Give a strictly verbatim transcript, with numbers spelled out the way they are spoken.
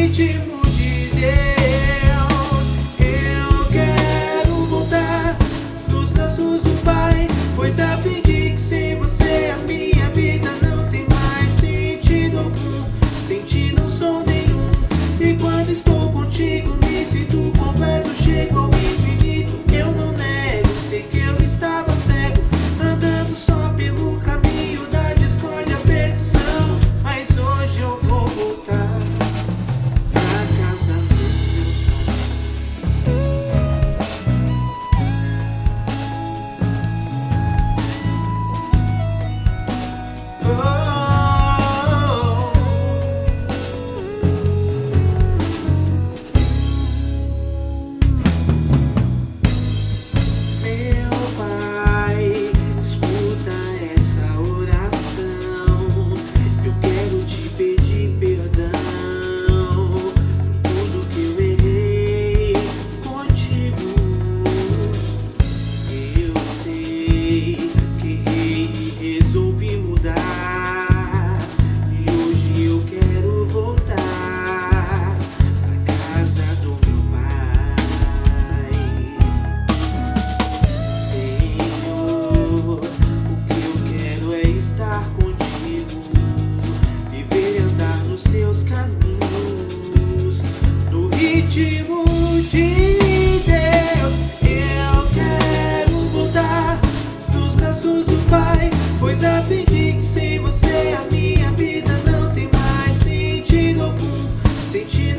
ritmo de Deus. Eu quero voltar pros braços do Pai, pois aprendi que sem você a minha vida não tem mais sentido algum, sentido não sou nenhum. E quando estou contigo me sinto completo, chego ao infinito. Eu não nego, sei que eu estava cego, andando só pelo caminho da discórdia, perdição. Mas hoje eu vou voltar pra casa do meu pai. Ritmo de Deus, eu quero voltar pros braços do Pai, pois aprendi que sem você a minha vida não tem mais sentido algum, sentido